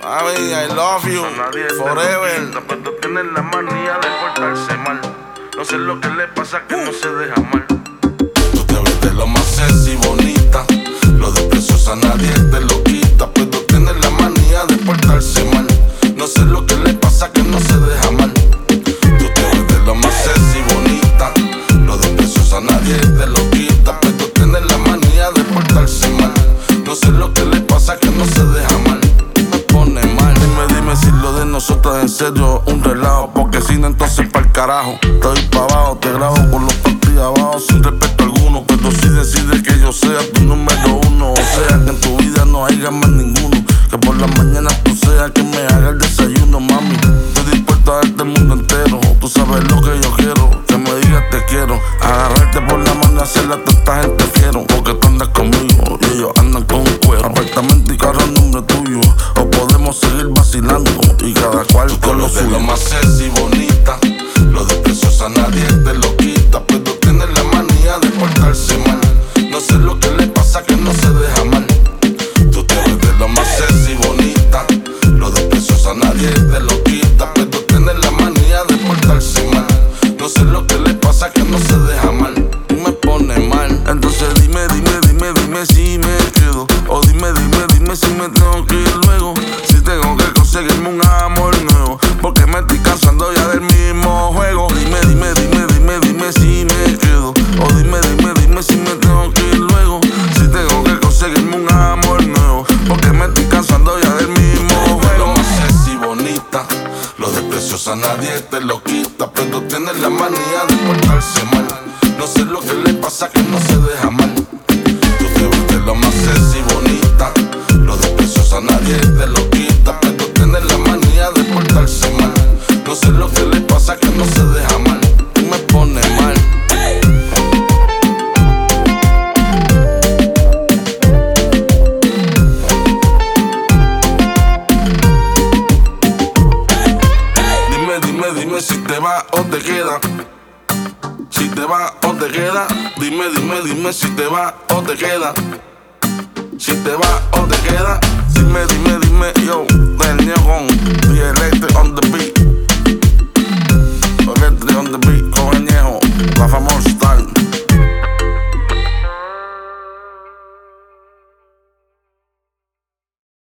Mami, I love you, forever. Pero tú tienes la manía de portarse mal. No sé lo que le pasa, que no se deja mal. Tú te ves de lo más sexy y bonita. Lo de preciosa nadie te lo quita. Pero tú tienes la manía de portarse mal. No sé lo que le pasa, que no se deja mal. Tú te ves de lo más sexy y bonita. Lo de preciosa nadie te lo quita. Pero tú tienes la manía de portarse mal. No sé lo que le pasa, que no se deja mal. Me pone mal. Dime si lo de nosotros es en serio un relajo. Porque si no, entonces pa'l carajo. Estoy pa' abajo, te grabo por los patis abajo sin respeto alguno. Pero si decides que yo sea tu número uno, o sea que en tu vida no haya más ninguno. Que por la mañana tú seas que me haga el desayuno, mami. Estoy dispuesto a darte el mundo entero. Tú sabes lo que yo quiero, que me digas te quiero. Agarrarte por la mano y hacerle a tanta gente fiero. Porque tú andas conmigo y ellos andan con un cuero. Apartamento y carro en nombre tuyo. O podemos seguir vacilando y cada cual con lo suyo. Lo más sexy y bonita. Lo de preciosa nadie te lo quita. Pero tú tienes la manía de portarse mal. No sé lo que le pasa, que no se deja mal. Tú te ves de lo más sexy y bonita. Lo de preciosa nadie te lo quita. Pero tú tienes la manía de portarse mal. No sé lo que le pasa, que no se deja mal. Y me pone mal. Entonces dime si me quedo. O dime si me tengo que ir luego. Si tengo que conseguirme un amor nuevo. Porque me estoy cansando ya del mismo juego. Dime si me quedo. O dime si me tengo que ir luego. Si tengo que conseguirme un amor nuevo. Porque me estoy cansando ya del mismo juego. Lo más sexy y bonita. Lo de preciosa nadie te lo quita. Pero tú tienes la manía de portarse mal. No sé lo que le pasa, que no se deja mal. Tú te ves de lo más sexy y bonita. Lo de preciosa nadie te lo quita. Pero tú tienes la manía de portarse mal. No sé lo que le pasa, que no se deja mal. Y me pone mal. Dime si te va o te queda. Si te va o te queda. Dime si te va o te queda. Si te va o te queda. Dime, yo, del Neon, the electric on the